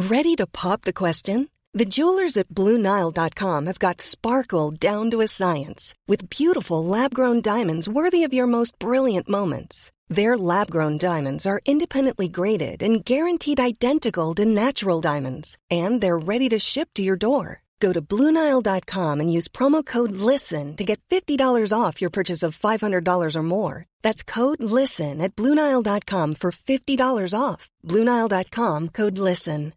Ready to pop the question? The jewelers at BlueNile.com have got sparkle down to a science with beautiful lab-grown diamonds worthy of your most brilliant moments. Their lab-grown diamonds are independently graded and guaranteed identical to natural diamonds, and they're ready to ship to your door. Go to BlueNile.com and use promo code LISTEN to get $50 off your purchase of $500 or more. That's code LISTEN at BlueNile.com for $50 off. BlueNile.com, code LISTEN.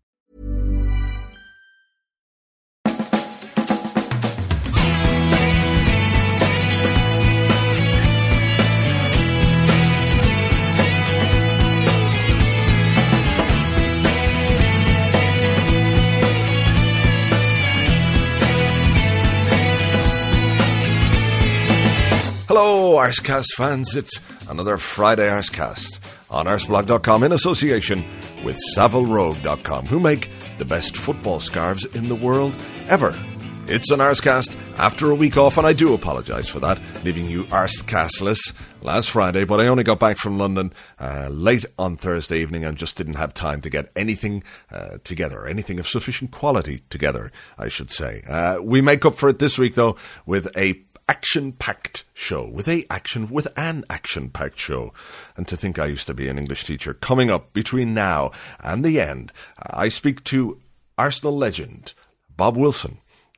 Hello, Arsecast fans. It's another Friday Arsecast on arseblog.com in association with SavileRogue.com, who make the best football scarves in the world ever. It's an Arsecast after a week off, and I do apologise for that, leaving you Arsecastless last Friday, but I only got back from London late on Thursday evening and just didn't have time to get anything together, anything of sufficient quality together, I should say. We make up for it this week, though, with an action-packed show. With an action-packed show. And to think I used to be an English teacher. Coming up between now and the end, I speak to Arsenal legend Bob Wilson.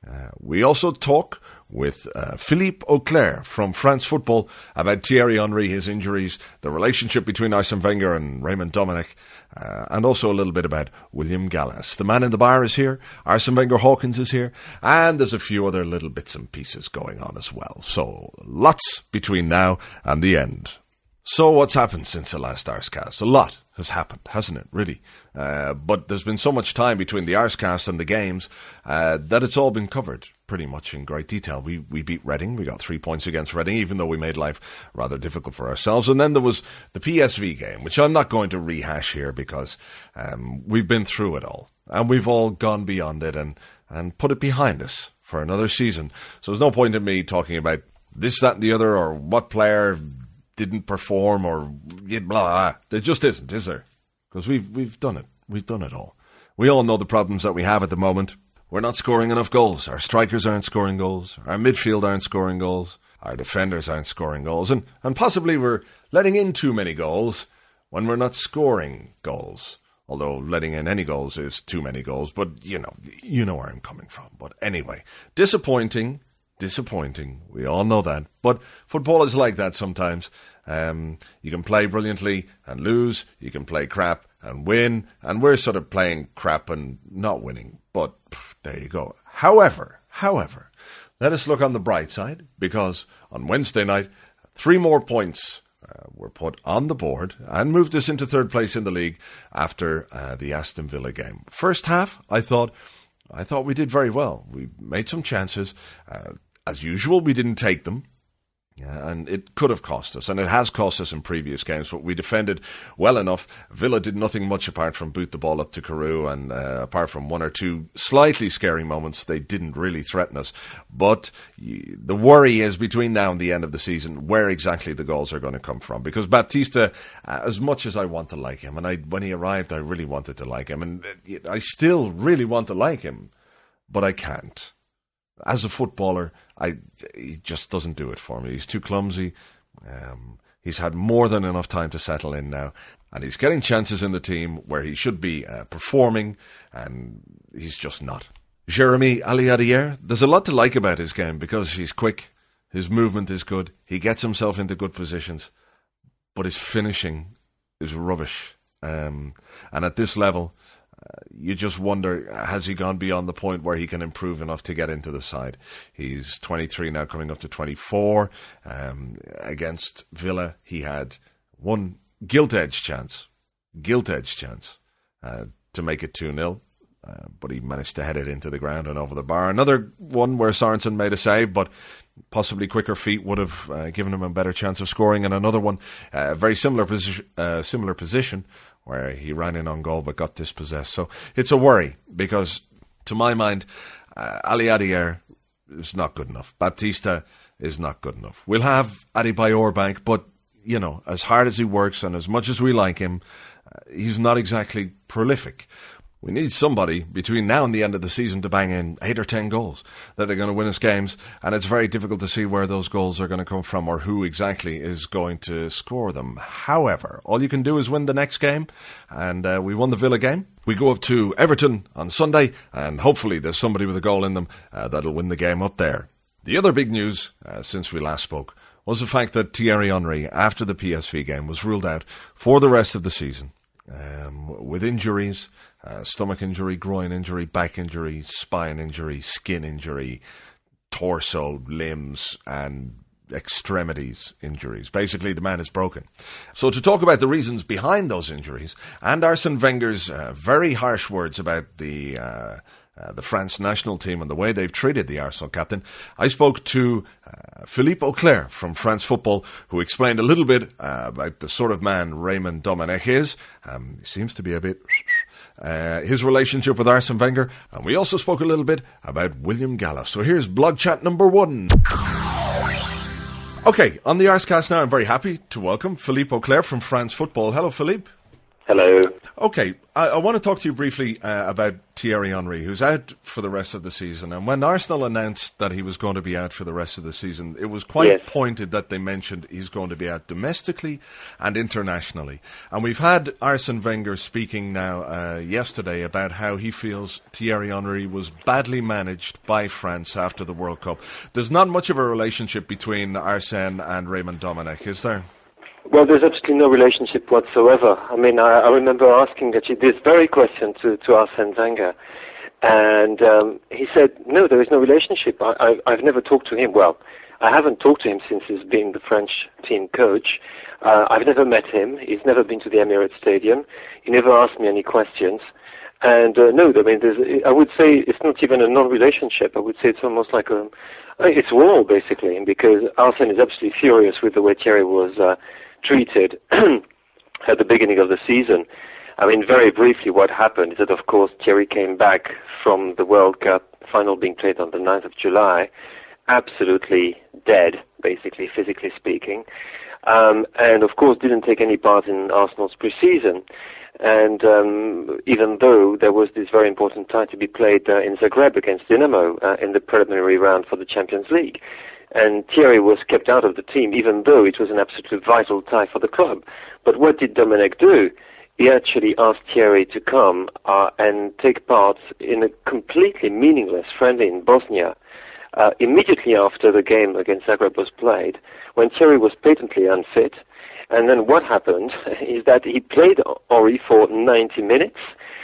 We also talk with Philippe Auclair from France Football about Thierry Henry, his injuries, the relationship between Arsene Wenger and Raymond Domenech, and also a little bit about William Gallas. The man in the bar is here, Arsene Wenger Hawkins is here, and there's a few other little bits and pieces going on as well. So lots between now and the end. So what's happened since the last Arsecast? A lot has happened, hasn't it, really? But there's been so much time between the Arsecast and the games that it's all been covered pretty much in great detail. We beat Reading. We got 3 points against Reading, even though we made life rather difficult for ourselves. And then there was the PSV game, which I'm not going to rehash here because we've been through it all. And we've all gone beyond it and put it behind us for another season. So there's no point in me talking about this, that, and the other, or what player didn't perform, or blah, blah. There just isn't, is there? Because we've done it. We've done it all. We all know the problems that we have at the moment. We're not scoring enough goals. Our strikers aren't scoring goals. Our midfield aren't scoring goals. Our defenders aren't scoring goals. And possibly we're letting in too many goals when we're not scoring goals. Although letting in any goals is too many goals. But, you know where I'm coming from. But anyway, disappointing. We all know that. But football is like that sometimes. You can play brilliantly and lose. You can play crap and win. And we're sort of playing crap and not winning. But there you go. However, let us look on the bright side, because on Wednesday night, 3 more points were put on the board and moved us into third place in the league after the Aston Villa game. First half, I thought we did very well. We made some chances. As usual, we didn't take them. And it could have cost us, and it has cost us in previous games, but we defended well enough. Villa did nothing much apart from boot the ball up to Carew, and apart from 1 or 2 slightly scary moments, they didn't really threaten us. But the worry is, between now and the end of the season, where exactly the goals are going to come from. Because Baptista, as much as I want to like him, and when he arrived, I really wanted to like him, and I still really want to like him, but I can't. As a footballer, he just doesn't do it for me. He's too clumsy. He's had more than enough time to settle in now. And he's getting chances in the team where he should be performing, and he's just not. Jeremy Aliadier, there's a lot to like about his game because he's quick, his movement is good, he gets himself into good positions, but his finishing is rubbish. And at this level, you just wonder, has he gone beyond the point where he can improve enough to get into the side? He's 23 now, coming up to 24. Against Villa, he had one gilt-edged chance to make it 2-0. But he managed to head it into the ground and over the bar. Another one where Sorensen made a save, but possibly quicker feet would have given him a better chance of scoring. And another one, very similar position, where he ran in on goal but got dispossessed. So it's a worry, because to my mind, Aliadier is not good enough. Baptista is not good enough. We'll have Adebayor back, but, you know, as hard as he works and as much as we like him, he's not exactly prolific. We need somebody between now and the end of the season to bang in 8 or 10 goals that are going to win us games, and it's very difficult to see where those goals are going to come from or who exactly is going to score them. However, all you can do is win the next game, and we won the Villa game. We go up to Everton on Sunday, and hopefully there's somebody with a goal in them that'll win the game up there. The other big news since we last spoke was the fact that Thierry Henry, after the PSV game, was ruled out for the rest of the season with injuries. Stomach injury, groin injury, back injury, spine injury, skin injury, torso, limbs, and extremities injuries. Basically, the man is broken. So to talk about the reasons behind those injuries and Arsene Wenger's very harsh words about the France national team and the way they've treated the Arsenal captain, I spoke to Philippe Auclair from France Football, who explained a little bit about the sort of man Raymond Domenech is. He seems to be a bit... his relationship with Arsene Wenger, and we also spoke a little bit about William Gallo. So here's blog chat number 1. Okay, on the Arscast now, I'm very happy to welcome Philippe Auclair from France Football. Hello, Philippe. Hello. Okay, I want to talk to you briefly about Thierry Henry, who's out for the rest of the season. And when Arsenal announced that he was going to be out for the rest of the season, it was quite pointed that they mentioned he's going to be out domestically and internationally. And we've had Arsene Wenger speaking now yesterday about how he feels Thierry Henry was badly managed by France after the World Cup. There's not much of a relationship between Arsene and Raymond Domenech, is there? Well, there's absolutely no relationship whatsoever. I mean, I remember asking this very question to Arsene Wenger, and he said, no, there is no relationship. I've never talked to him. Well, I haven't talked to him since he's been the French team coach. I've never met him. He's never been to the Emirates Stadium. He never asked me any questions. And no, I mean, I would say it's not even a non-relationship. I would say it's almost like it's war, basically, because Arsene is absolutely furious with the way Thierry was treated at the beginning of the season. I mean, very briefly, what happened is that, of course, Thierry came back from the World Cup final being played on the 9th of July, absolutely dead, basically, physically speaking, and, of course, didn't take any part in Arsenal's pre-season. And even though there was this very important tie to be played in Zagreb against Dinamo in the preliminary round for the Champions League, and Thierry was kept out of the team, even though it was an absolutely vital tie for the club. But what did Domenech do? He actually asked Thierry to come and take part in a completely meaningless friendly in Bosnia immediately after the game against Zagreb was played, when Thierry was patently unfit. And then what happened is that he played Henry for 90 minutes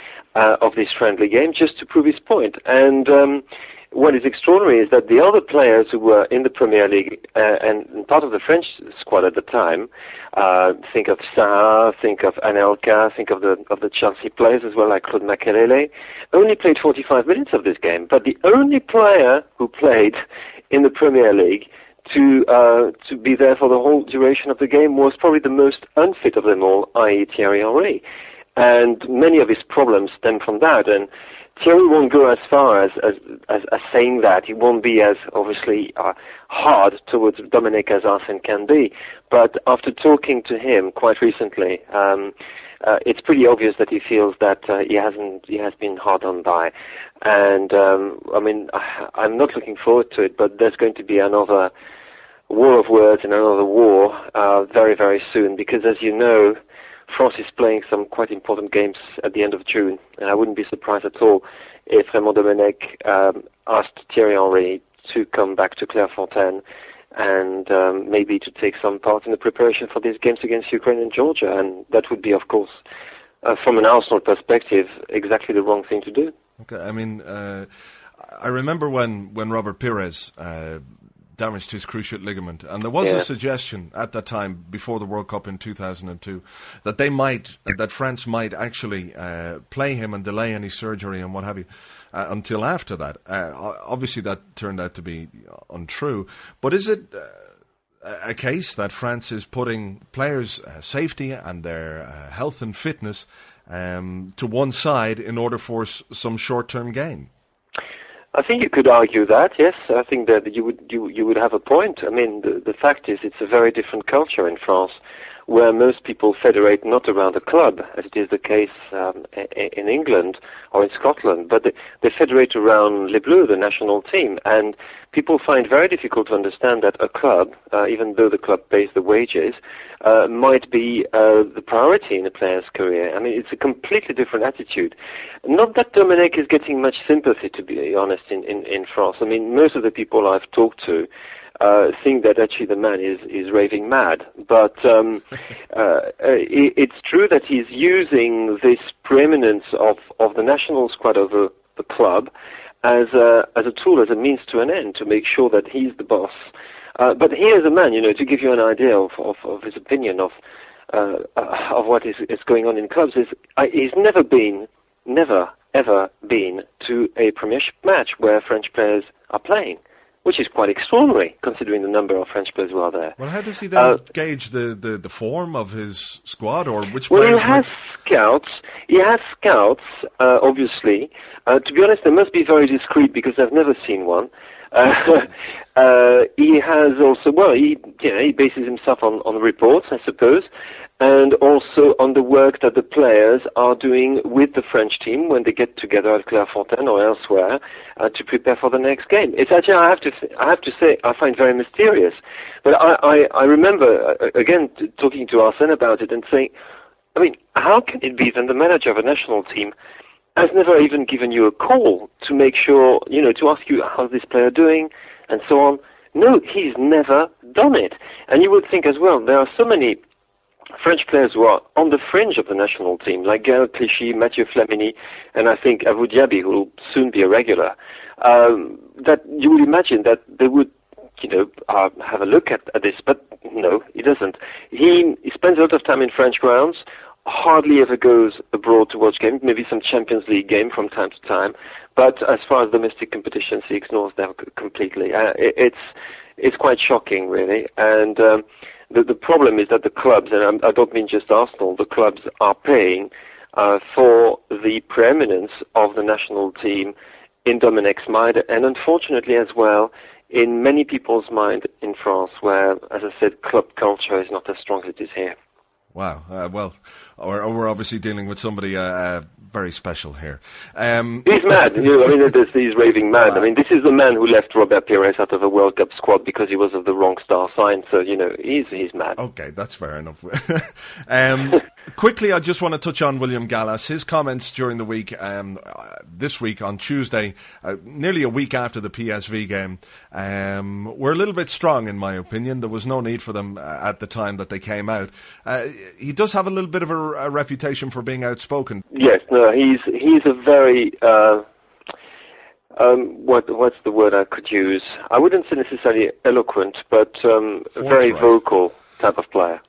of this friendly game just to prove his point. And what is extraordinary is that the other players who were in the Premier League and part of the French squad at the time, think of Sarr, think of Anelka, think of the Chelsea players as well, like Claude Makelele, only played 45 minutes of this game. But the only player who played in the Premier League to be there for the whole duration of the game was probably the most unfit of them all, i.e. Thierry Henry. And many of his problems stem from that. And Thierry won't go as far as saying that. He won't be as, obviously, hard towards Domenech as Arsene can be. But after talking to him quite recently, it's pretty obvious that he feels that he has been hard on by. And, I mean, I'm not looking forward to it, but there's going to be another war of words and another war very, very soon, because, as you know, France is playing some quite important games at the end of June, and I wouldn't be surprised at all if Raymond Domenech asked Thierry Henry to come back to Clairefontaine and maybe to take some part in the preparation for these games against Ukraine and Georgia, and that would be, of course, from an Arsenal perspective, exactly the wrong thing to do. Okay, I mean, I remember when Robert Pires damaged his cruciate ligament, and there was a suggestion at that time, before the World Cup in 2002, that France might actually play him and delay any surgery and what have you until after that. Obviously, that turned out to be untrue. But is it a case that France is putting players' safety and their health and fitness to one side in order for some short-term gain? I think you could argue that, yes. I think that you would have a point. I mean, the fact is it's a very different culture in France, where most people federate not around a club, as it is the case in England or in Scotland, but they federate around Les Bleus, the national team. And people find very difficult to understand that a club, even though the club pays the wages, might be the priority in a player's career. I mean, it's a completely different attitude. Not that Domenech is getting much sympathy, to be honest, in France. I mean, most of the people I've talked to think that actually the man is raving mad. But it's true that he's using this preeminence of the national squad over the club as a tool, as a means to an end, to make sure that he's the boss. But here's a man, to give you an idea of his opinion of what is going on in clubs. He's never ever been to a Premiership match where French players are playing, which is quite extraordinary considering the number of French players who are there. Well, how does he then gauge the form of his squad, or which players? Well, he has scouts. He has scouts, obviously. To be honest, they must be very discreet because I've never seen one. He has also, he bases himself on reports, I suppose, and also on the work that the players are doing with the French team when they get together at Clairefontaine or elsewhere to prepare for the next game. It's actually, I have to say, I find very mysterious. But I remember, again, talking to Arsène about it and saying, I mean, how can it be that the manager of a national team has never even given you a call to make sure, to ask you how's this player doing and so on? No, he's never done it. And you would think as well, there are so many French players who are on the fringe of the national team, like Gaël Clichy, Mathieu Flamini, and I think Abou Diaby, who will soon be a regular, that you would imagine that they would, have a look at this, but no, he doesn't. He spends a lot of time in French grounds, hardly ever goes abroad to watch games, maybe some Champions League game from time to time, but as far as domestic competitions, he ignores them completely. It's quite shocking, really, and the problem is that the clubs, and I don't mean just Arsenal, the clubs are paying for the preeminence of the national team in Domenech's mind, and unfortunately as well in many people's mind in France, where, as I said, club culture is not as strong as it is here. Wow. We're obviously dealing with somebody very special here. He's mad. He's raving mad. I mean, this is the man who left Robert Pires out of a World Cup squad because he was of the wrong star sign. So, he's mad. Okay, that's fair enough. Quickly, I just want to touch on William Gallas. His comments during the week, this week on Tuesday, nearly a week after the PSV game, were a little bit strong, in my opinion. There was no need for them at the time that they came out. He does have a little bit of a reputation for being outspoken. Yes, no, he's a very what's the word I could use? I wouldn't say necessarily eloquent, but very vocal type of player.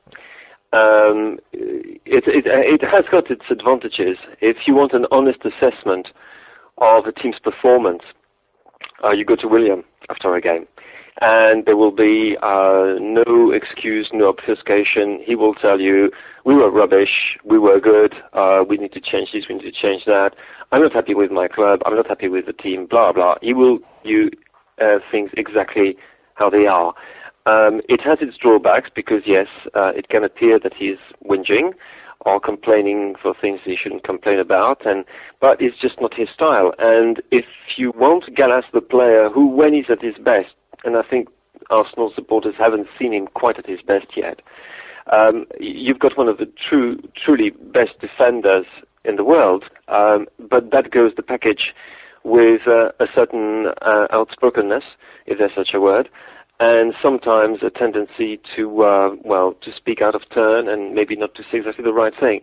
It has got its advantages. If you want an honest assessment of a team's performance, you go to William after a game. And there will be no excuse, no obfuscation. He will tell you, we were rubbish, we were good, we need to change this, we need to change that. I'm not happy with my club, I'm not happy with the team, blah, blah. He will do things exactly how they are. It has its drawbacks because, yes, it can appear that he's whinging or complaining for things he shouldn't complain about, but it's just not his style. And if you want Gallas, the player who, when he's at his best, and I think Arsenal supporters haven't seen him quite at his best yet, you've got one of the truly best defenders in the world, but that goes the package with a certain outspokenness, if there's such a word, and sometimes a tendency to speak out of turn and maybe not to say exactly the right thing.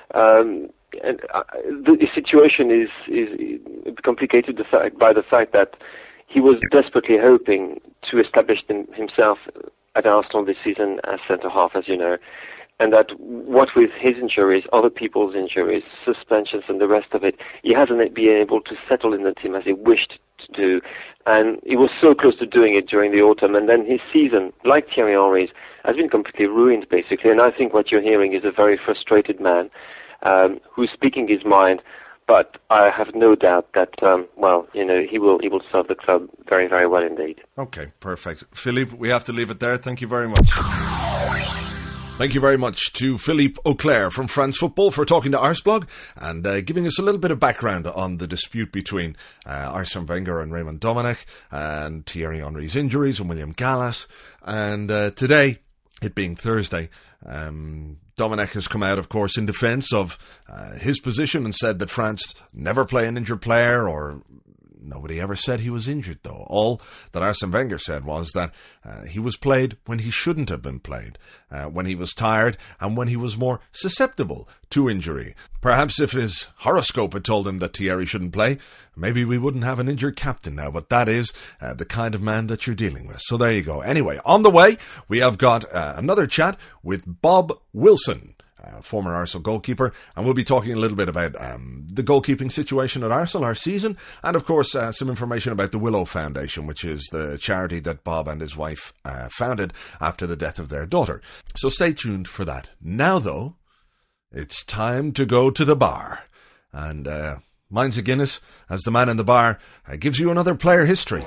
The situation is complicated by the fact that he was desperately hoping to establish himself at Arsenal this season as centre-half, as you know, and that what with his injuries, other people's injuries, suspensions and the rest of it, he hasn't been able to settle in the team as he wished to do. And he was so close to doing it during the autumn, and then his season, like Thierry Henry's, has been completely ruined, basically. And I think what you're hearing is a very frustrated man who's speaking his mind, but I have no doubt that, he will serve the club very, very well indeed. Okay, perfect. Philippe, we have to leave it there. Thank you very much. Thank you very much to Philippe Auclair from France Football for talking to Arsblog and giving us a little bit of background on the dispute between Arsene Wenger and Raymond Domenech and Thierry Henry's injuries and William Gallas. And today, it being Thursday, Domenech has come out, of course, in defence of his position and said that France never play an injured player, or nobody ever said he was injured, though. All that Arsene Wenger said was that he was played when he shouldn't have been played, when he was tired and when he was more susceptible to injury. Perhaps if his horoscope had told him that Thierry shouldn't play, maybe we wouldn't have an injured captain now, but that is the kind of man that you're dealing with. So there you go. Anyway, on the way, we have got another chat with Bob Wilson, former Arsenal goalkeeper, and we'll be talking a little bit about the goalkeeping situation at Arsenal, our season, and of course some information about the Willow Foundation, which is the charity that Bob and his wife founded after the death of their daughter. So stay tuned for that. Now though, it's time to go to the bar, and mine's a Guinness as the man in the bar gives you another player history.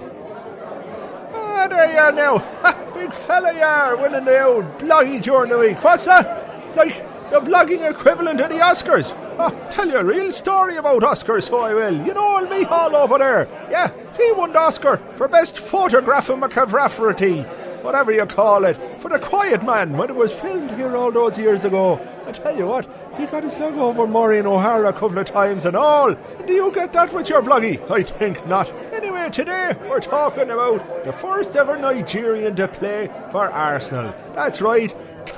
Ah, there you are now. Big fella you are, winning the old bloggy during the week. What's that? Like the blogging equivalent of the Oscars. Oh, tell you a real story about Oscars, so I will. You know old Michal over there? Yeah, he won the Oscar for Best Photography, whatever you call it, for The Quiet Man, when it was filmed here all those years ago. I tell you what, he got his leg over Maureen O'Hara a couple of times and all. Do you get that with your bloggy? I think not. Anyway, today we're talking about the first ever Nigerian to play for Arsenal. That's right,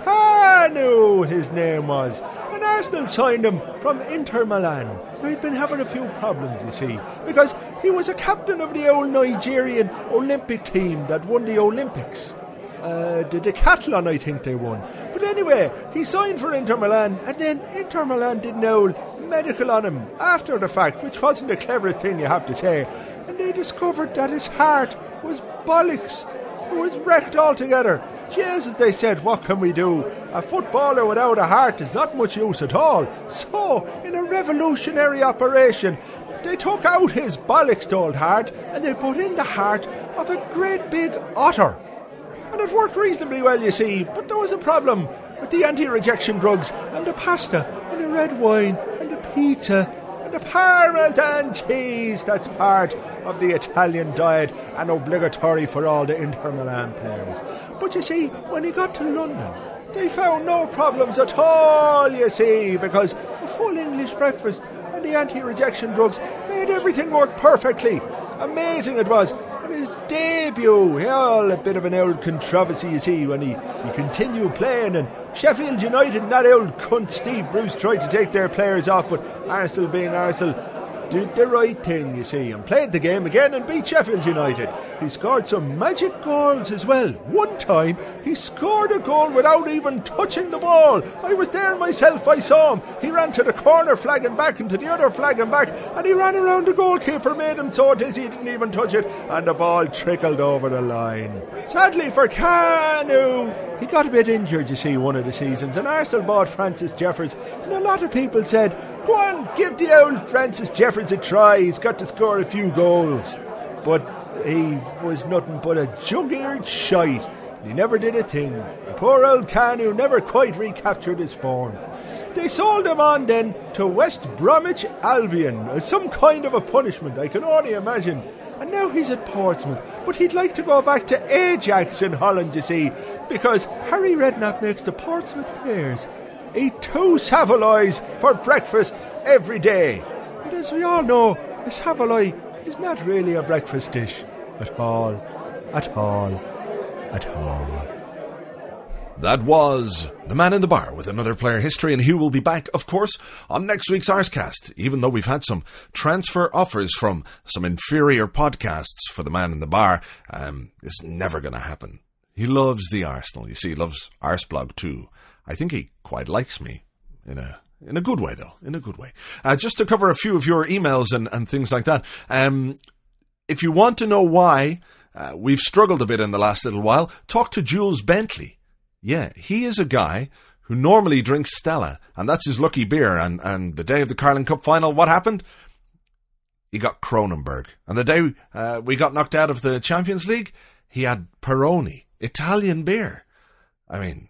Kanu, his name was. And Arsenal signed him from Inter Milan. He'd been having a few problems, you see, because he was a captain of the old Nigerian Olympic team that won the Olympics. The decathlon, I think they won. But anyway, he signed for Inter Milan, and then Inter Milan did an old medical on him after the fact, which wasn't the cleverest thing, you have to say. And they discovered that his heart was bollocksed. It was wrecked altogether. Jesus, they said, what can we do? A footballer without a heart is not much use at all. So, in a revolutionary operation, they took out his bollocksed old heart and they put in the heart of a great big otter. And it worked reasonably well, you see, but there was a problem with the anti-rejection drugs and the pasta and the red wine and the pizza and the Parmesan cheese that's part of the Italian diet and obligatory for all the Inter Milan players. But you see, when he got to London, they found no problems at all, you see, because a full English breakfast and the anti-rejection drugs made everything work perfectly. Amazing it was. And his debut, a bit of an old controversy, you see, when he continued playing, and Sheffield United and that old cunt Steve Bruce tried to take their players off, but Arsenal being Arsenal did the right thing, you see, and played the game again and beat Sheffield United. He scored some magic goals as well. One time, he scored a goal without even touching the ball. I was there myself, I saw him. He ran to the corner flag and back and to the other flag and back, and he ran around the goalkeeper, made him so dizzy he didn't even touch it, and the ball trickled over the line. Sadly for Kanu, he got a bit injured, you see, one of the seasons, and Arsenal bought Francis Jeffers, and a lot of people said, go on, give the old Francis Jeffers a try, he's got to score a few goals. But he was nothing but a jug-eared shite. He never did a thing. The poor old Kanu never quite recaptured his form. They sold him on then to West Bromwich Albion as some kind of a punishment, I can only imagine. And now he's at Portsmouth, but he'd like to go back to Ajax in Holland, you see, because Harry Redknapp makes the Portsmouth players eat 2 Savoys for breakfast every day. And as we all know, a Savoy is not really a breakfast dish at all. That was the man in the bar with another player history, and he will be back, of course, on next week's Arscast, even though we've had some transfer offers from some inferior podcasts for the man in the bar. It's never going to happen. He loves the Arsenal, you see, he loves Arsblog too. I think he quite likes me, in a good way, though, in a good way. Just to cover a few of your emails and things like that, if you want to know why we've struggled a bit in the last little while, talk to Jules Bentley. Yeah, he is a guy who normally drinks Stella, and that's his lucky beer, and the day of the Carling Cup final, what happened? He got Kronenberg. And the day we got knocked out of the Champions League, he had Peroni, Italian beer. I mean,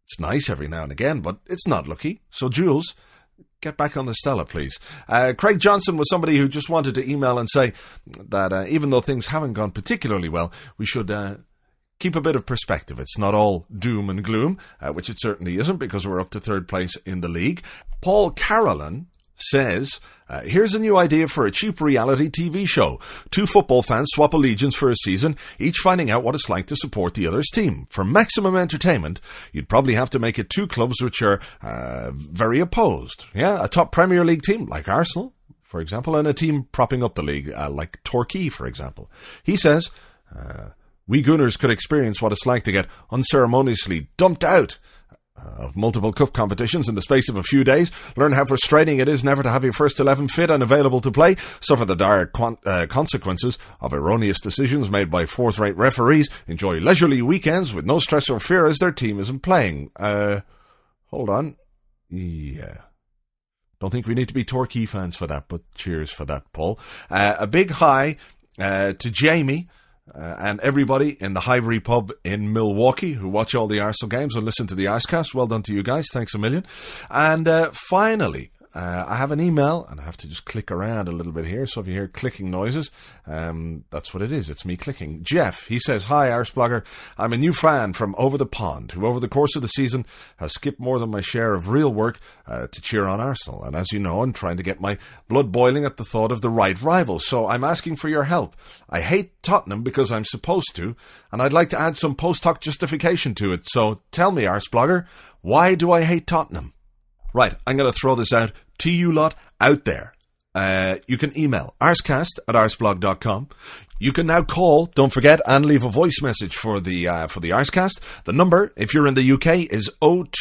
It's nice every now and again, but it's not lucky. So, Jules, get back on the Stella, please. Craig Johnson was somebody who just wanted to email and say that even though things haven't gone particularly well, we should keep a bit of perspective. It's not all doom and gloom, which it certainly isn't, because we're up to third place in the league. Paul Carolan says, here's a new idea for a cheap reality TV show. 2 football fans swap allegiance for a season, each finding out what it's like to support the other's team. For maximum entertainment, you'd probably have to make it 2 clubs which are very opposed. Yeah, a top Premier League team like Arsenal, for example, and a team propping up the league like Torquay, for example. He says, we Gunners could experience what it's like to get unceremoniously dumped out of multiple cup competitions in the space of a few days, learn how frustrating it is never to have your first 11 fit and available to play, suffer the dire consequences of erroneous decisions made by fourth-rate referees, enjoy leisurely weekends with no stress or fear as their team isn't playing. Hold on. Yeah. Don't think we need to be Torquay fans for that, but cheers for that, Paul. A big hi to Jamie, and everybody in the Highbury pub in Milwaukee who watch all the Arsenal games and listen to the Arscast. Well done to you guys. Thanks a million. And finally, I have an email, and I have to just click around a little bit here. So if you hear clicking noises, that's what it is. It's me clicking. Jeff, he says, hi, Arsblogger. I'm a new fan from over the pond who over the course of the season has skipped more than my share of real work to cheer on Arsenal. And as you know, I'm trying to get my blood boiling at the thought of the right rivals. So I'm asking for your help. I hate Tottenham because I'm supposed to, and I'd like to add some post-hoc justification to it. So tell me, Arsblogger, why do I hate Tottenham? Right, I'm going to throw this out to you lot out there. You can email arscast@arsblog.com. You can now call, don't forget, and leave a voice message for the Arscast. The number, if you're in the UK, is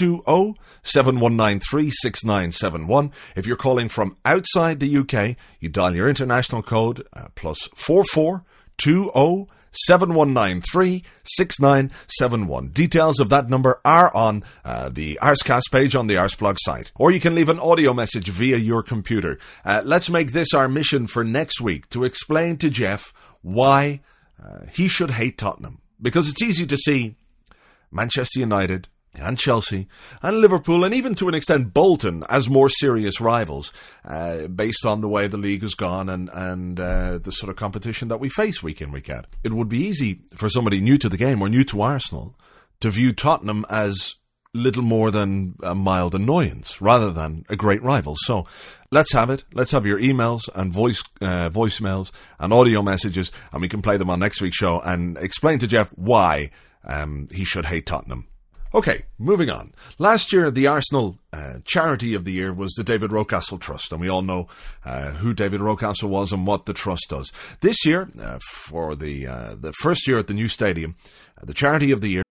020-7193-6971. If you're calling from outside the UK, you dial your international code plus 4420 7193-6971. Details of that number are on the Arscast page on the Arsblog site. Or you can leave an audio message via your computer. Let's make this our mission for next week, to explain to Jeff why he should hate Tottenham. Because it's easy to see Manchester United and Chelsea and Liverpool and even to an extent Bolton as more serious rivals based on the way the league has gone and the sort of competition that we face week in, week out. It would be easy for somebody new to the game or new to Arsenal to view Tottenham as little more than a mild annoyance rather than a great rival. So let's have it. Let's have your emails and voicemails and audio messages, and we can play them on next week's show and explain to Jeff why he should hate Tottenham. Okay, moving on. Last year, the Arsenal charity of the year was the David Rocastle Trust, and we all know who David Rocastle was and what the trust does. This year, for the first year at the new stadium, the charity of the year.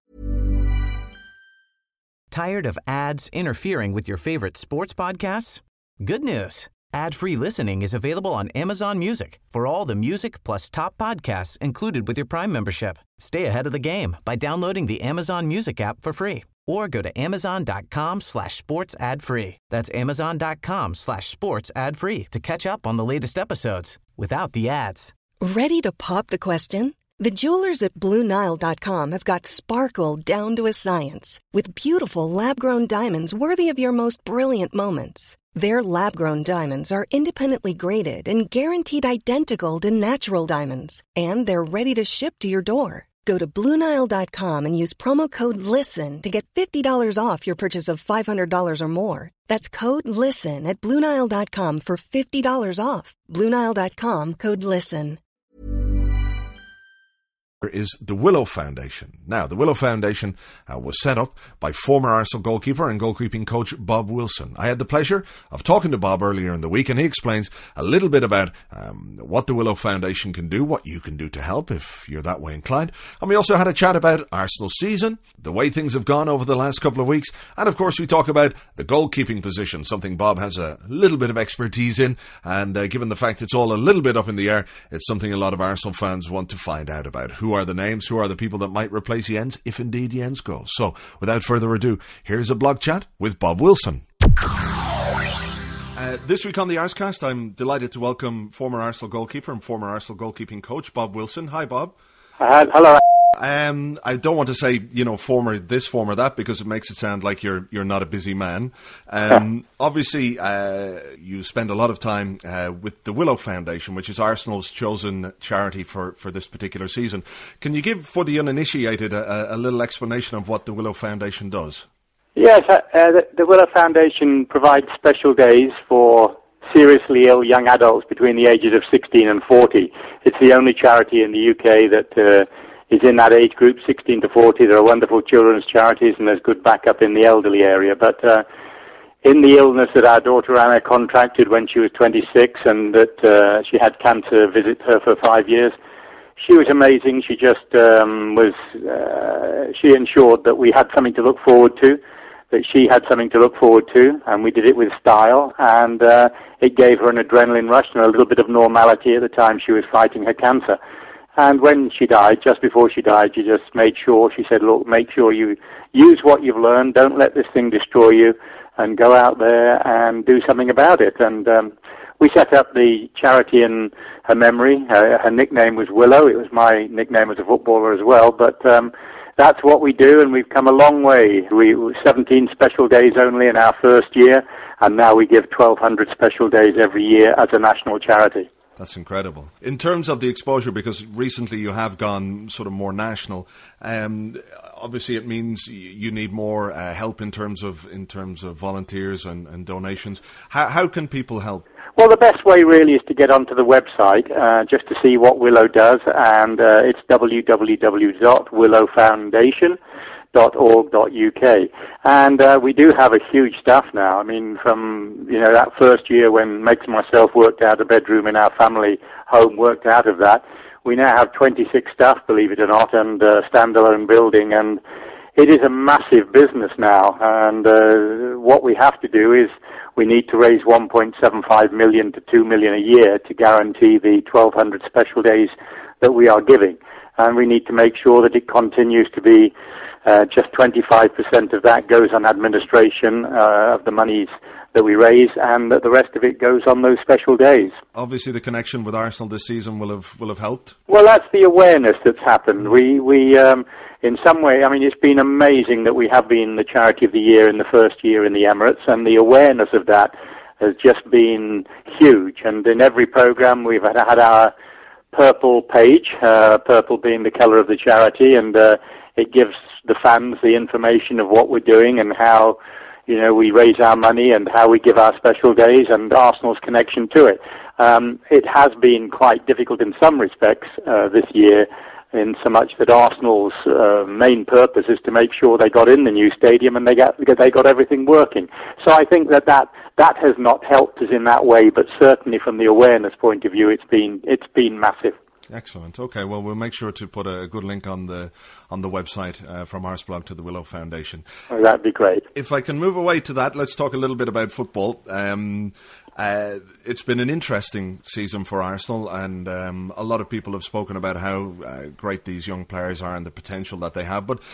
Tired of ads interfering with your favorite sports podcasts? Good news. Ad-free listening is available on Amazon Music for all the music plus top podcasts included with your Prime membership. Stay ahead of the game by downloading the Amazon Music app for free or go to amazon.com/sports ad free. That's amazon.com/sports ad free to catch up on the latest episodes without the ads. Ready to pop the question? The jewelers at BlueNile.com have got sparkle down to a science with beautiful lab-grown diamonds worthy of your most brilliant moments. Their lab-grown diamonds are independently graded and guaranteed identical to natural diamonds, and they're ready to ship to your door. Go to BlueNile.com and use promo code LISTEN to get $50 off your purchase of $500 or more. That's code LISTEN at BlueNile.com for $50 off. BlueNile.com, code LISTEN. Is the Willow Foundation. Now, the Willow Foundation was set up by former Arsenal goalkeeper and goalkeeping coach Bob Wilson. I had the pleasure of talking to Bob earlier in the week, and he explains a little bit about what the Willow Foundation can do, what you can do to help if you're that way inclined. And we also had a chat about Arsenal's season, the way things have gone over the last couple of weeks, and of course we talk about the goalkeeping position, something Bob has a little bit of expertise in, and given the fact it's all a little bit up in the air, it's something a lot of Arsenal fans want to find out about. Who are the names? Who are the people that might replace Jens, if indeed Jens goes? So, without further ado, here's a blog chat with Bob Wilson. This week on the Arscast, I'm delighted to welcome former Arsenal goalkeeper and former Arsenal goalkeeping coach Bob Wilson. Hi, Bob. Hello. I don't want to say, former this, former that, because it makes it sound like you're not a busy man. Obviously, you spend a lot of time with the Willow Foundation, which is Arsenal's chosen charity for this particular season. Can you give, for the uninitiated, a little explanation of what the Willow Foundation does? Yes, the Willow Foundation provides special days for seriously ill young adults between the ages of 16 and 40. It's the only charity in the UK that is in that age group, 16 to 40. There are wonderful children's charities, and there's good backup in the elderly area. But in the illness that our daughter Anna contracted when she was 26, and that she had cancer visit her for 5 years, she was amazing. She just she ensured that we had something to look forward to, that she had something to look forward to, and we did it with style, and it gave her an adrenaline rush and a little bit of normality at the time she was fighting her cancer. And when she died, just before she died, she just made sure, she said, look, make sure you use what you've learned, don't let this thing destroy you, and go out there and do something about it. And we set up the charity in her memory. Her nickname was Willow. It was my nickname as a footballer as well, but that's what we do, and we've come a long way. We 17 special days only in our first year, and now we give 1,200 special days every year as a national charity. That's incredible. In terms of the exposure, because recently you have gone sort of more national, obviously it means you need more help in terms of volunteers and donations. How can people help? Well, the best way really is to get onto the website just to see what Willow does, and it's www.willowfoundation.org.uk. And we do have a huge staff now. I mean, from that first year when Megs and myself worked out a bedroom in our family home, worked out of that, we now have 26 staff, believe it or not, and a standalone building, and it is a massive business now. And what we have to do is we need to raise 1.75 million to 2 million a year to guarantee the 1,200 special days that we are giving. And we need to make sure that it continues to be just 25% of that goes on administration of the monies that we raise, and that the rest of it goes on those special days. Obviously, the connection with Arsenal this season will have helped. Well, that's the awareness that's happened. We in some way, I mean, it's been amazing that we have been the Charity of the Year in the first year in the Emirates, and the awareness of that has just been huge. And in every program, we've had our purple page, purple being the colour of the charity, and it gives the fans the information of what we're doing and how we raise our money and how we give our special days and Arsenal's connection to it. It has been quite difficult in some respects this year, in so much that Arsenal's main purpose is to make sure they got in the new stadium and they got everything working. So I think that has not helped us in that way, but certainly from the awareness point of view, it's been massive. Excellent. Okay, well, we'll make sure to put a good link on the website from Arsblog to the Willow Foundation. Oh, that'd be great. If I can move away to that, let's talk a little bit about football. It's been an interesting season for Arsenal, and a lot of people have spoken about how great these young players are and the potential that they have. But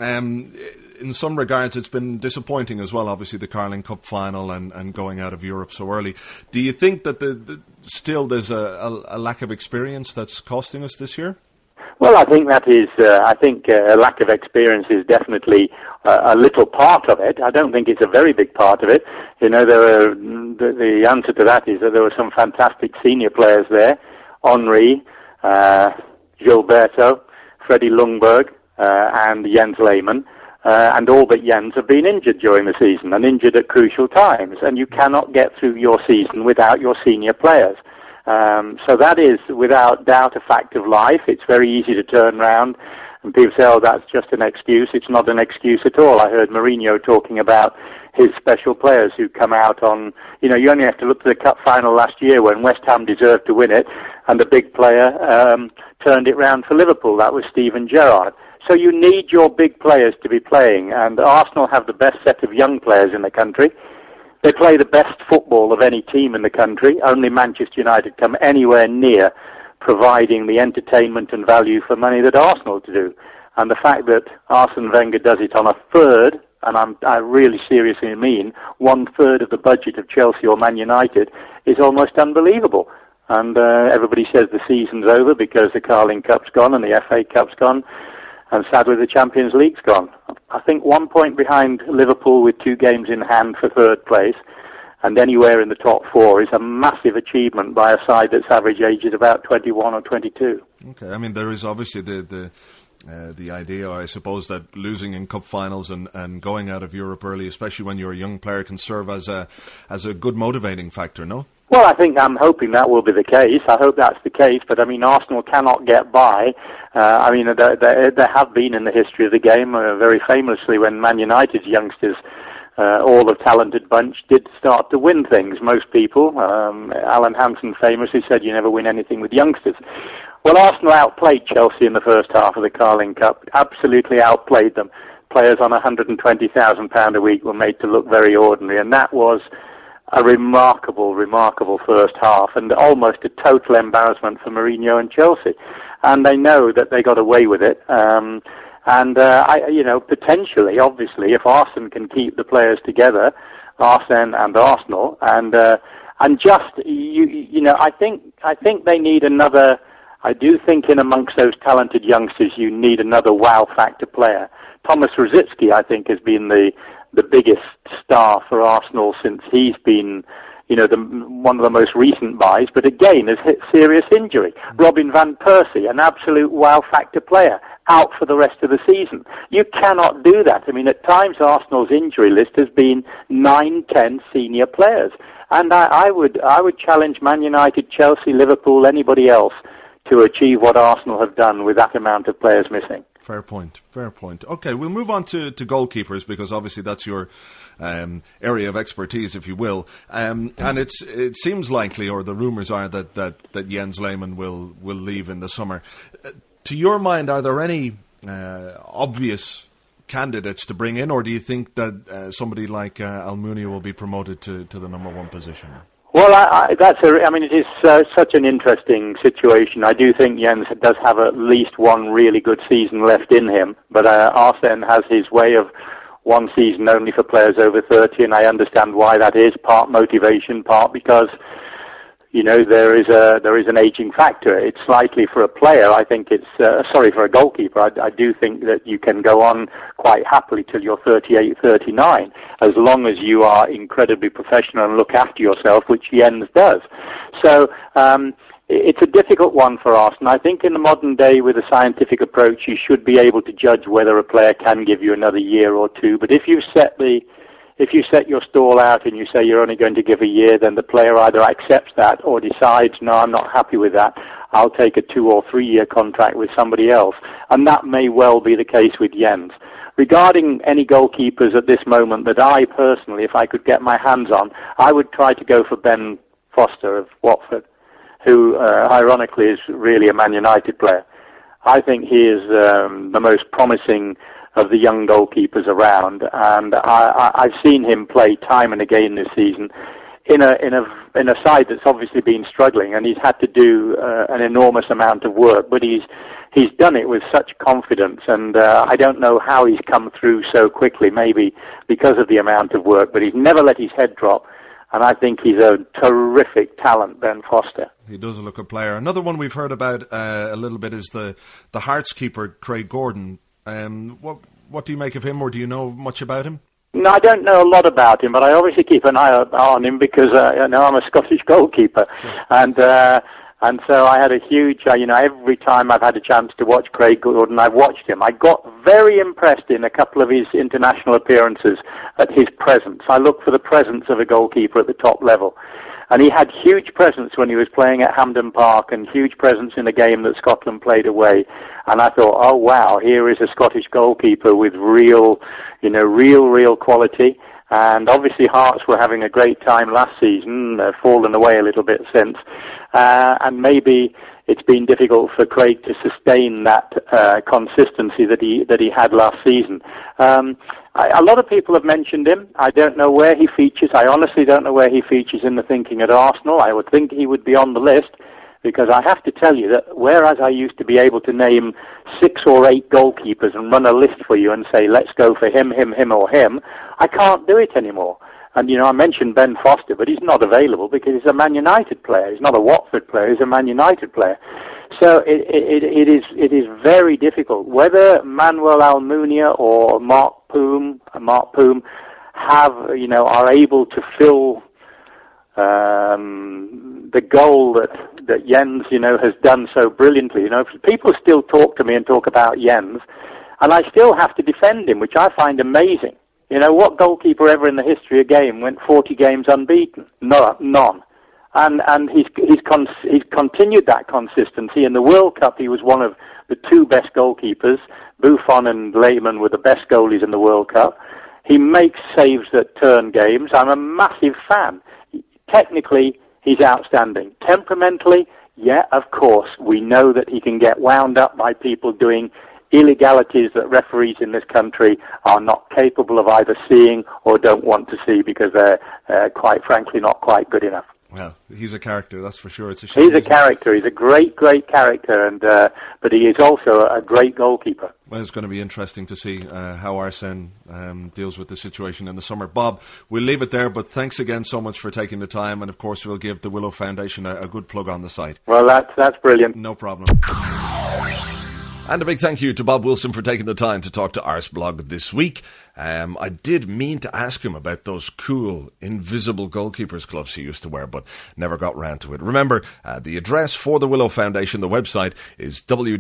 in some regards, it's been disappointing as well. Obviously, the Carling Cup final and going out of Europe so early. Do you think that still there's a lack of experience that's costing us this year? Well, I think that is. I think a lack of experience is definitely a little part of it. I don't think it's a very big part of it. The answer to that is that there were some fantastic senior players there: Henry, Gilberto, Freddie Ljungberg, and Jens Lehmann. And all but Jens have been injured during the season, and injured at crucial times. And you cannot get through your season without your senior players. So that is, without doubt, a fact of life. It's very easy to turn around, and people say, oh, that's just an excuse. It's not an excuse at all. I heard Mourinho talking about his special players who come out on, you only have to look to the cup final last year when West Ham deserved to win it, and the big player turned it round for Liverpool. That was Steven Gerrard. So you need your big players to be playing, and Arsenal have the best set of young players in the country. They play the best football of any team in the country. Only Manchester United come anywhere near providing the entertainment and value for money that Arsenal do. And the fact that Arsene Wenger does it on a third, and I really seriously mean 1/3 of the budget of Chelsea or Man United, is almost unbelievable. And everybody says the season's over because the Carling Cup's gone and the FA Cup's gone. and sadly the Champions League's gone. I think 1 point behind Liverpool with 2 games in hand for third place, and anywhere in the top 4 is a massive achievement by a side that's average age is about 21 or 22. Okay, I mean, there is obviously the idea, I suppose, that losing in cup finals and going out of Europe early, especially when you're a young player, can serve as a good motivating factor, no? Well, I'm hoping that will be the case. I hope that's the case, but I mean, Arsenal cannot get by. There have been in the history of the game, very famously, when Man United's youngsters, all the talented bunch, did start to win things. Most people, Alan Hansen famously said, you never win anything with youngsters. Well, Arsenal outplayed Chelsea in the first half of the Carling Cup, absolutely outplayed them. Players on £120,000 a week were made to look very ordinary, and that was a remarkable first half, and almost a total embarrassment for Mourinho and Chelsea. And they know that they got away with it. Potentially, obviously, if Arsene can keep the players together, Arsene and Arsenal, I think they need another. I do think in amongst those talented youngsters, you need another wow factor player. Thomas Rosicky, I think, has been the biggest star for Arsenal since he's been, one of the most recent buys, but again has hit serious injury. Robin van Persie, an absolute wow factor player, out for the rest of the season. You cannot do that. I mean, at times Arsenal's injury list has been 9-10 senior players, and I would challenge Man United, Chelsea, Liverpool, anybody else to achieve what Arsenal have done with that amount of players missing. Fair point. Okay, we'll move on to goalkeepers, because obviously that's your area of expertise, if you will. And it seems likely, or the rumours are, that Jens Lehmann will leave in the summer. To your mind, are there any obvious candidates to bring in, or do you think that somebody like Almunia will be promoted to the number 1 position? Well, it is such an interesting situation. I do think Jens does have at least one really good season left in him, but Arsene has his way of one season only for players over 30, and I understand why that is, part motivation, part because, there is an aging factor. It's likely for a player, I think for a goalkeeper, I do think that you can go on quite happily till you're 38, 39, as long as you are incredibly professional and look after yourself, which Jens does. So, it's a difficult one for Arsenal. I think in the modern day, with a scientific approach, you should be able to judge whether a player can give you another year or two. But if you set your stall out and you say you're only going to give a year, then the player either accepts that or decides, no, I'm not happy with that, I'll take a 2 or 3 year contract with somebody else. And that may well be the case with Jens. Regarding any goalkeepers at this moment that I personally, if I could get my hands on, I would try to go for Ben Foster of Watford, who ironically is really a Man United player. I think he is the most promising of the young goalkeepers around, and I've seen him play time and again this season in a side that's obviously been struggling, and he's had to do an enormous amount of work, but he's done it with such confidence, and I don't know how he's come through so quickly, maybe because of the amount of work, but he's never let his head drop, and I think he's a terrific talent, Ben Foster. He does look a player. Another one we've heard about a little bit is the Hearts keeper, Craig Gordon. What do you make of him, or do you know much about him? No, I don't know a lot about him, but I obviously keep an eye on him because I'm a Scottish goalkeeper, sure. And so I had a huge, every time I've had a chance to watch Craig Gordon, I've watched him. I got very impressed in a couple of his international appearances at his presence. I look for the presence of a goalkeeper at the top level. And he had huge presence when he was playing at Hampden Park, and huge presence in a game that Scotland played away. And I thought, oh wow, here is a Scottish goalkeeper with real quality. And obviously Hearts were having a great time last season, fallen away a little bit since. And maybe it's been difficult for Craig to sustain that consistency that he had last season. A lot of people have mentioned him. I don't know where he features. I honestly don't know where he features in the thinking at Arsenal. I would think he would be on the list, because I have to tell you that whereas I used to be able to name 6 or 8 goalkeepers and run a list for you and say, let's go for him, or him, I can't do it anymore. And, I mentioned Ben Foster, but he's not available because he's a Man United player. He's not a Watford player, he's a Man United player. So it is very difficult. Whether Manuel Almunia or Mark Poom are able to fill the goal that Jens, has done so brilliantly. People still talk to me and talk about Jens, and I still have to defend him, which I find amazing. What goalkeeper ever in the history of game went 40 games unbeaten? None. And he's continued that consistency. In the World Cup, he was one of the two best goalkeepers. Buffon and Lehmann were the best goalies in the World Cup. He makes saves that turn games. I'm a massive fan. Technically, he's outstanding. Temperamentally, yeah, of course, we know that he can get wound up by people doing illegalities that referees in this country are not capable of either seeing or don't want to see because they're, quite frankly, not quite good enough. Well, he's a character, that's for sure. It's a shame. He's a character. He's a great, great character, and but he is also a great goalkeeper. Well, it's going to be interesting to see how Arsene deals with the situation in the summer. Bob, we'll leave it there, but thanks again so much for taking the time, and of course we'll give the Willow Foundation a good plug on the site. Well, that's brilliant. No problem. And a big thank you to Bob Wilson for taking the time to talk to Arsblog this week. I did mean to ask him about those cool invisible goalkeepers gloves he used to wear, but never got round to it. Remember, the address for the Willow Foundation, the website, is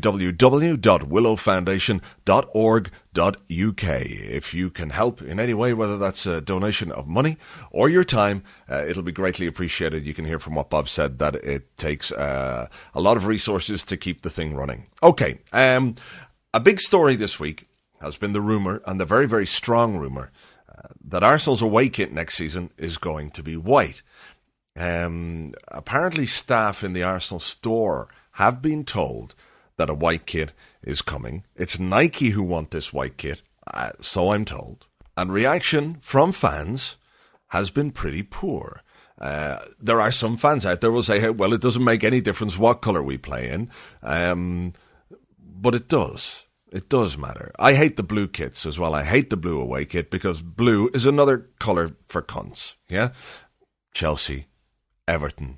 www.willowfoundation.org.uk. If you can help in any way, whether that's a donation of money or your time, it'll be greatly appreciated. You can hear from what Bob said that it takes a lot of resources to keep the thing running. Okay, a big story this week has been the rumour, and the very, very strong rumour, that Arsenal's away kit next season is going to be white. Apparently staff in the Arsenal store have been told that a white kit is coming. It's Nike who want this white kit, so I'm told. And reaction from fans has been pretty poor. There are some fans out there who will say, hey, well, it doesn't make any difference what colour we play in. But it does. It does matter. I hate the blue kits as well. I hate the blue away kit because blue is another colour for cunts. Yeah? Chelsea, Everton,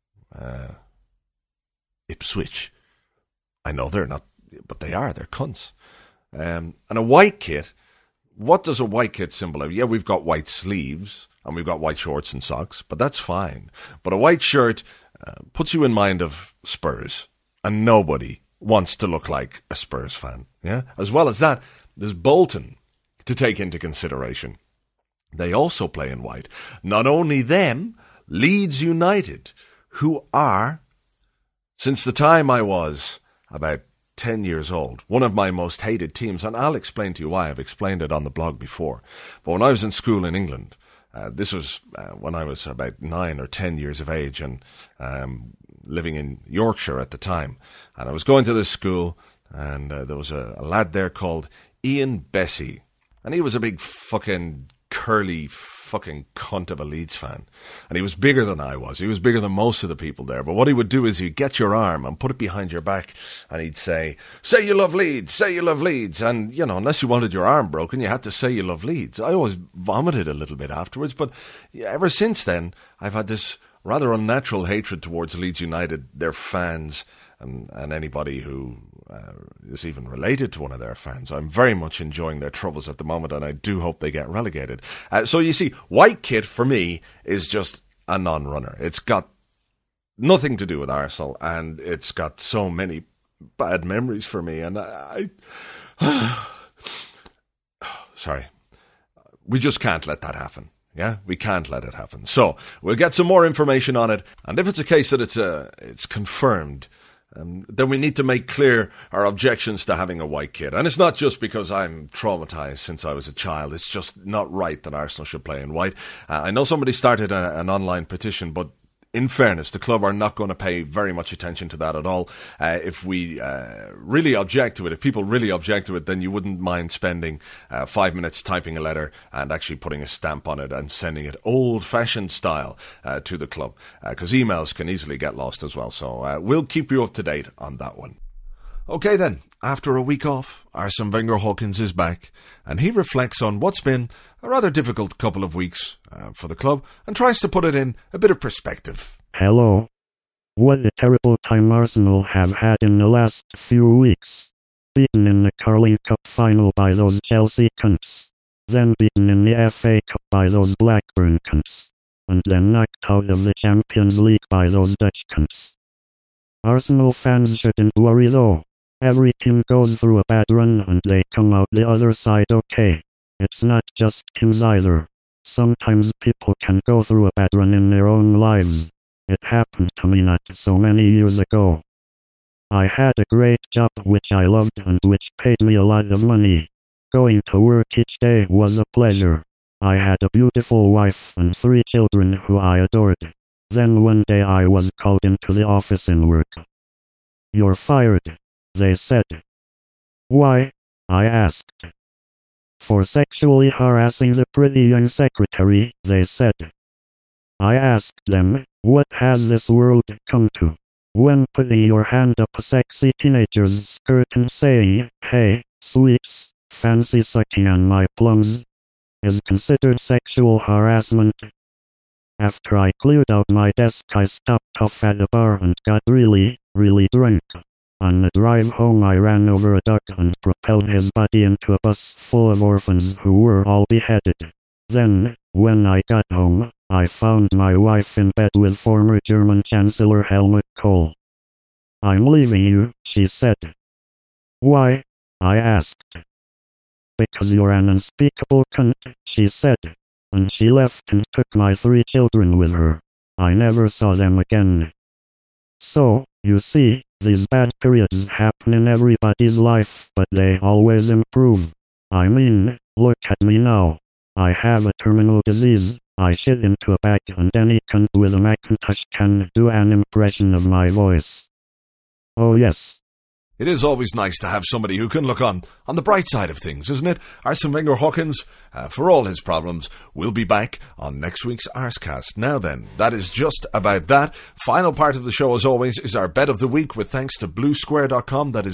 Ipswich. I know they're not, but they are. They're cunts. And a white kit, what does a white kit symbolize? Yeah, we've got white sleeves and we've got white shorts and socks, but that's fine. But a white shirt puts you in mind of Spurs, and nobody wants to look like a Spurs fan. Yeah. As well as that, there's Bolton to take into consideration. They also play in white. Not only them, Leeds United, who are, since the time I was about 10 years old, one of my most hated teams, and I'll explain to you why. I've explained it on the blog before. But when I was in school in England, this was when I was about 9 or 10 years of age, and living in Yorkshire at the time. And I was going to this school, and there was a lad there called Ian Bessie. And he was a big fucking curly fucking cunt of a Leeds fan. And he was bigger than I was. He was bigger than most of the people there. But what he would do is he'd get your arm and put it behind your back, and he'd say you love Leeds, say you love Leeds. And, unless you wanted your arm broken, you had to say you love Leeds. I always vomited a little bit afterwards, but ever since then, I've had this rather unnatural hatred towards Leeds United, their fans, and anybody who is even related to one of their fans. I'm very much enjoying their troubles at the moment, and I do hope they get relegated. So you see, white kit for me is just a non-runner. It's got nothing to do with Arsenal, and it's got so many bad memories for me, and sorry. We just can't let that happen. Yeah, we can't let it happen. So we'll get some more information on it, and if it's a case that it's confirmed, then we need to make clear our objections to having a white kit. And it's not just because I'm traumatized since I was a child. It's just not right that Arsenal should play in white. I know somebody started an online petition, but in fairness, the club are not going to pay very much attention to that at all. If we really object to it, if people really object to it, then you wouldn't mind spending 5 minutes typing a letter and actually putting a stamp on it and sending it old-fashioned style to the club, because emails can easily get lost as well. So we'll keep you up to date on that one. Okay then, after a week off, Arsene Wenger Hawkins is back, and he reflects on what's been a rather difficult couple of weeks for the club and tries to put it in a bit of perspective. Hello. What a terrible time Arsenal have had in the last few weeks. Beaten in the Carling Cup final by those Chelsea cunts. Then beaten in the FA Cup by those Blackburn cunts. And then knocked out of the Champions League by those Dutch cunts. Arsenal fans shouldn't worry though. Every team goes through a bad run and they come out the other side okay. It's not just teams either. Sometimes people can go through a bad run in their own lives. It happened to me not so many years ago. I had a great job which I loved and which paid me a lot of money. Going to work each day was a pleasure. I had a beautiful wife and 3 children who I adored. Then one day I was called into the office in work. "You're fired," they said. "Why?" I asked. "For sexually harassing the pretty young secretary," they said. I asked them, what has this world come to? When putting your hand up a sexy teenager's skirt and saying, "Hey, sweets, fancy sucking on my plums," is considered sexual harassment. After I cleared out my desk I stopped off at a bar and got really drunk. On the drive home I ran over a duck and propelled his body into a bus full of orphans who were all beheaded. Then, when I got home, I found my wife in bed with former German Chancellor Helmut Kohl. "I'm leaving you," she said. "Why?" I asked. "Because you're an unspeakable cunt," she said. And she left and took my 3 children with her. I never saw them again. So, you see, these bad periods happen in everybody's life, but they always improve. I mean, look at me now. I have a terminal disease. I shit into a bag and any cunt with a Macintosh can do an impression of my voice. Oh yes. It is always nice to have somebody who can look on the bright side of things, isn't it? Arsene Wenger Hawkins, for all his problems, will be back on next week's Arsecast. Now then, that is just about that. Final part of the show, as always, is our bet of the week with thanks to BlueSquare.com. That is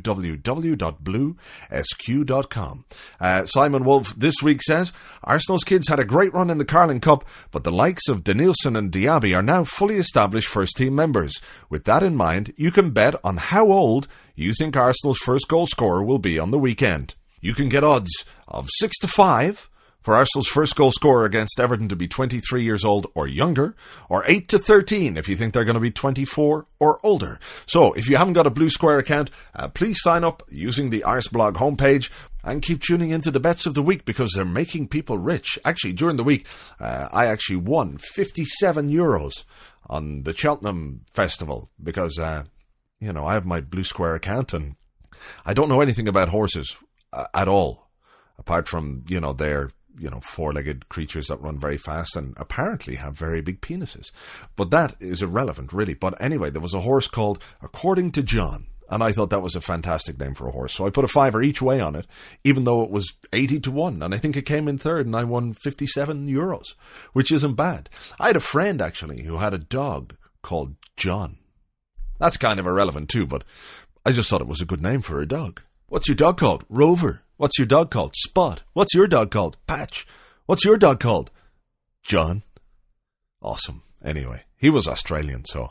www.bluesq.com. Simon Wolf this week says, Arsenal's kids had a great run in the Carling Cup, but the likes of Denilson and Diaby are now fully established first-team members. With that in mind, you can bet on how old you think Arsenal's first goal scorer will be on the weekend. You can get odds of 6-5 for Arsenal's first goal scorer against Everton to be 23 years old or younger, or 8-13 if you think they're going to be 24 or older. So, if you haven't got a Blue Square account, please sign up using the Arsblog homepage and keep tuning into the bets of the week because they're making people rich. Actually, during the week, I actually won €57 on the Cheltenham Festival because I have my Blue Square account and I don't know anything about horses at all, apart from, they're, four-legged creatures that run very fast and apparently have very big penises. But that is irrelevant, really. But anyway, there was a horse called According to John, and I thought that was a fantastic name for a horse. So I put a $5 each way on it, even though it was 80-1, and I think it came in third, and I won €57, which isn't bad. I had a friend, actually, who had a dog called John. That's kind of irrelevant too, but I just thought it was a good name for a dog. What's your dog called? Rover. What's your dog called? Spot. What's your dog called? Patch. What's your dog called? John. Awesome. Anyway, he was Australian, so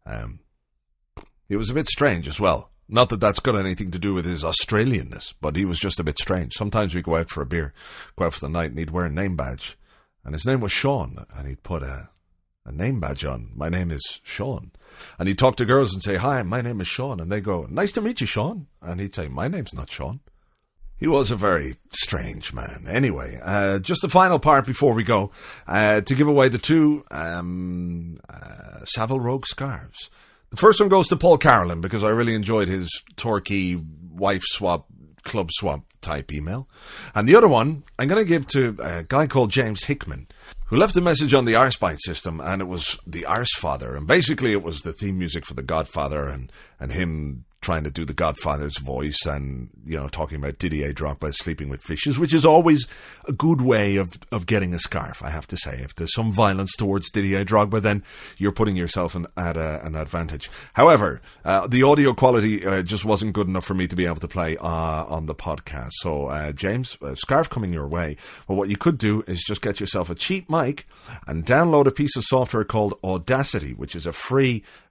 he was a bit strange as well. Not that that's got anything to do with his Australianness, but he was just a bit strange. Sometimes we'd go out for a beer, go out for the night, and he'd wear a name badge. And his name was Sean, and he'd put a name badge on. My name is Sean. And he'd talk to girls and say, "Hi, my name is Sean." And they go, "Nice to meet you, Sean." And he'd say, "My name's not Sean." He was a very strange man. Anyway, just the final part before we go, to give away the 2 Savile Rogue scarves. The first one goes to Paul Carolyn because I really enjoyed his Torquay wife swap, club swap type email. And the other one I'm going to give to a guy called James Hickman, who left a message on the Arsebite system, and it was the Arsefather. And basically it was the theme music for The Godfather and him trying to do the Godfather's voice and, talking about Didier Drogba sleeping with fishes, which is always a good way of getting a scarf, I have to say. If there's some violence towards Didier Drogba, then you're putting yourself at an advantage. However, the audio quality just wasn't good enough for me to be able to play on the podcast. So, James, a scarf coming your way. Well, what you could do is just get yourself a cheap mic and download a piece of software called Audacity, which is a free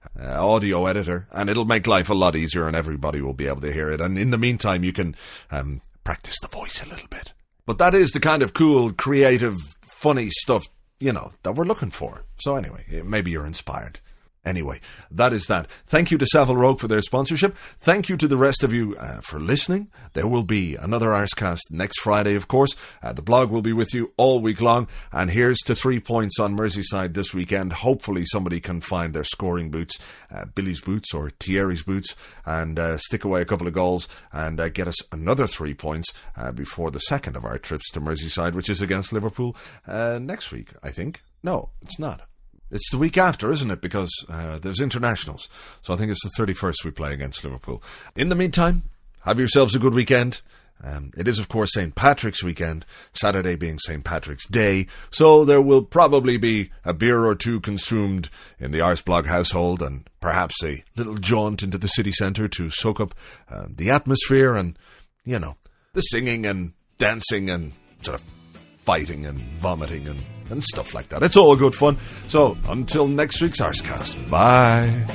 audio editor, and it'll make life a lot easier and everybody will be able to hear it. And in the meantime, you can practice the voice a little bit. But that is the kind of cool, creative, funny stuff, that we're looking for. So anyway, maybe you're inspired. Anyway, that is that. Thank you to Savile Rogue for their sponsorship. Thank you to the rest of you for listening. There will be another Arscast next Friday, of course. The blog will be with you all week long. And here's to 3 points on Merseyside this weekend. Hopefully somebody can find their scoring boots, Billy's boots or Thierry's boots, and stick away a couple of goals and get us another 3 points before the second of our trips to Merseyside, which is against Liverpool next week, I think. No, it's not. It's the week after, isn't it? Because there's internationals. So I think it's the 31st we play against Liverpool. In the meantime, have yourselves a good weekend. It is, of course, St. Patrick's weekend, Saturday being St. Patrick's Day. So there will probably be a beer or two consumed in the Arsblog household and perhaps a little jaunt into the city centre to soak up the atmosphere and, the singing and dancing and sort of fighting and vomiting and stuff like that. It's all good fun. So, until next week's Arscast, bye.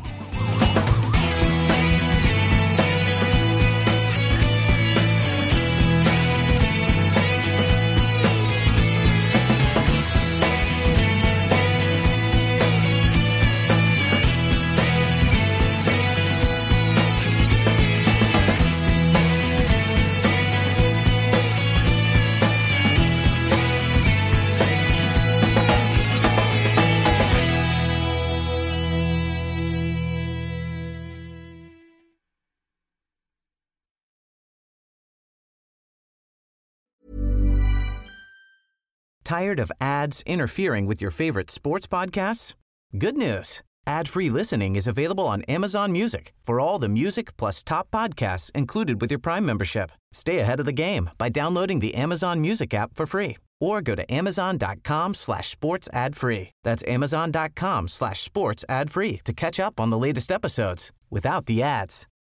Tired of ads interfering with your favorite sports podcasts? Good news. Ad-free listening is available on Amazon Music for all the music plus top podcasts included with your Prime membership. Stay ahead of the game by downloading the Amazon Music app for free or go to amazon.com/sports ad free. That's amazon.com/sports ad free to catch up on the latest episodes without the ads.